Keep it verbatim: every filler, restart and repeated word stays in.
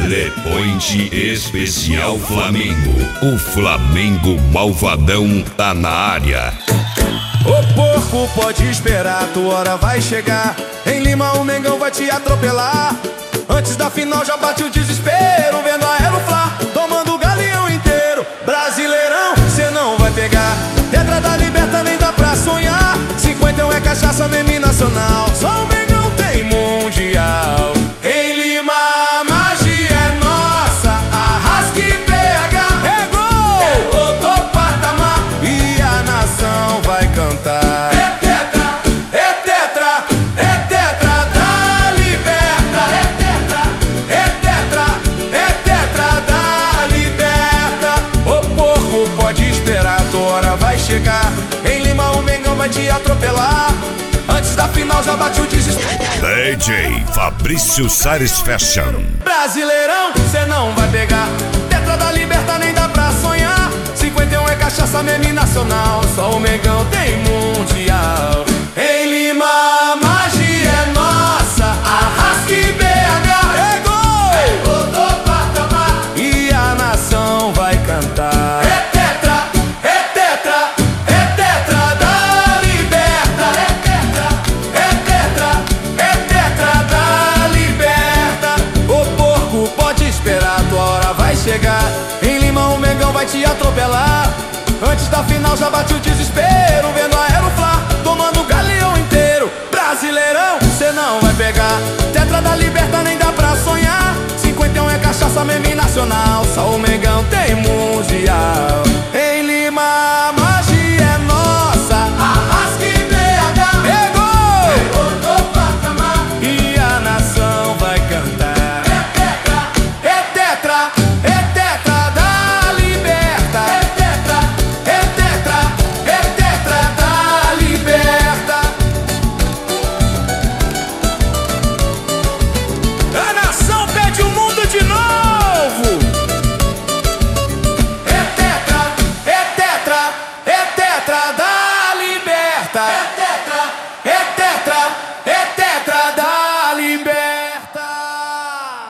Teleponte Especial Flamengo. O Flamengo malvadão tá na área. O porco pode esperar, tua hora vai chegar. Em Lima o Mengão vai te atropelar. Antes da final já bate o desespero, vendo a Aeroflá tomando o galeão inteiro. Brasileirão, cê não vai pegar. Tetra da Liberta nem dá pra sonhar. cinquenta e um é cachaça, meme nacional. Só o Mengão tem mundial. Em Lima a magia é nossa. Arrasca e P H é gol, é outro patamar. E a nação vai cantar. É tetra, é tetra, é tetra da Liberta. É tetra, é tetra, é tetra da Liberta. O porco pode esperar, tua hora vai chegar. Em Lima o Mengão vai te atropelar. Antes da final já bate o desespero. D J Fabrício Sares Fashion. Brasileirão, cê não vai pegar. Tetra da Liberta nem dá pra sonhar. cinquenta e um é cachaça, meme nacional. Só o Mengão tem mundial. Em Lima a magia é nossa. Arrasca e B H é gol, é outro patamar. E a nação vai cantar. É tetra, é tetra, é tetra da Liberta. É tetra, é tetra, é tetra da Liberta. O porco pode esperar, tua hora vai chegar. Em Lima o Mengão vai te atropelar. Antes da final já bate o desespero, vendo a Aeroflá tomando o galeão inteiro. Brasileirão, cê não vai pegar. Tetra da Liberta nem dá pra sonhar. cinquenta e um é cachaça, meme nacional. Só o Mengão tem mundial. Em Lima a magia é nossa. Arrasca e B H é gol, é outro patamar. E a nação vai cantar. É tetra, é tetra, é tetra da Liberta. É tetra, é tetra, é tetra da Liberta. A nação pede o mundo de novo. É tetra, é tetra, é tetra da Liberta. É tetra.